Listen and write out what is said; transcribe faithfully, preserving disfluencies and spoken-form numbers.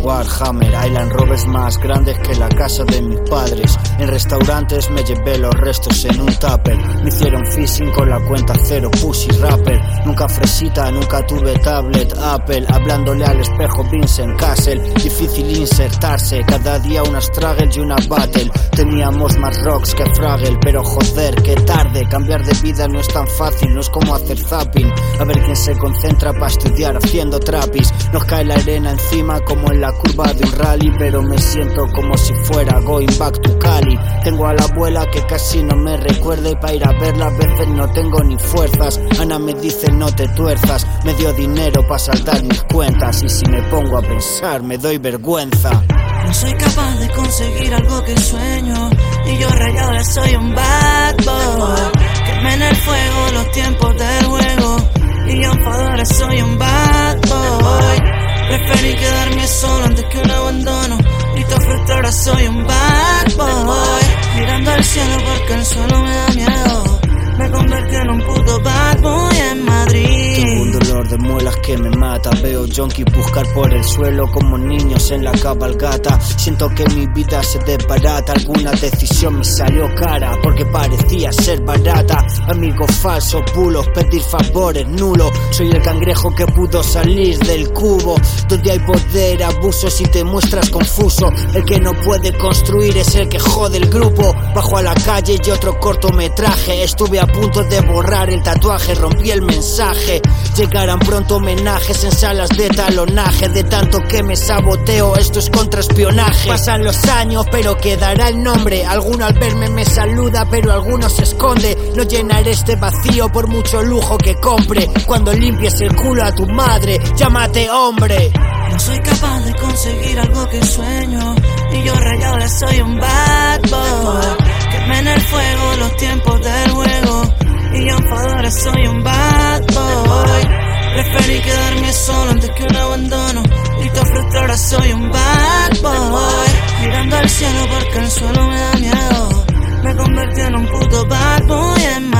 Warhammer, Island Rovers más grandes que la casa de mis padres. En restaurantes me llevé los restos en un tupper. Me hicieron phishing con la cuenta cero, pussy rapper. Nunca fresita, nunca tuve tablet Apple. Hablándole al espejo Vincent Castle. Difícil insertarse, cada día una struggle y una battle. Teníamos más rocks que Fraggle, pero joder, qué tarde. Cambiar de vida no es tan fácil, no es como hacer zapping. A ver quién se concentra para estudiar haciendo trapis. Nos cae la arena encima como en la curva de un rally, pero me siento como si fuera going back to Cali. Tengo a la abuela que casi no me recuerda y para ir a verla a veces no tengo ni fuerzas. Ana me dice no te tuerzas, me dio dinero para saltar mis cuentas y si me pongo a pensar me doy vergüenza. No soy capaz de conseguir algo que sueño y yo rayado soy un bad boy. Quemé en el fuego los tiempos del juego y yo enfadora soy un bad boy. Preferí quedarme solo antes que un abandono y te frustrada soy un bad boy. Mirando al cielo porque el suelo me da miedo. Me convertí en un puto bad boy en Madrid. Tengo un dolor de muelas que me mata. Veo junkies buscar por el suelo como niños en la cabalgata. Siento que mi vida se desbarata. Alguna decisión me salió cara porque parecía ser barata. Amigos falsos, bulos, pedir favores nulo. Soy el cangrejo que pudo salir del cubo, donde hay poder, abusos y te muestras confuso. El que no puede construir es el que jode el grupo. Bajo a la calle y otro cortometraje. Estuve a A punto de borrar el tatuaje, rompí el mensaje. Llegarán pronto homenajes en salas de talonaje. De tanto que me saboteo, esto es contraespionaje. Pasan los años, pero quedará el nombre. Alguno al verme me saluda, pero alguno se esconde. No llenaré este vacío por mucho lujo que compre. Cuando limpies el culo a tu madre, llámate hombre. No soy capaz de conseguir algo que sueño y yo rayado soy un bad boy. Quemé en el fuego los tiempos del juego y yo enfadora soy un bad boy. Preferí quedarme solo antes que un abandono y te frustrada soy un bad boy. Mirando al cielo porque el suelo me da miedo. Me convertí en un puto bad boy en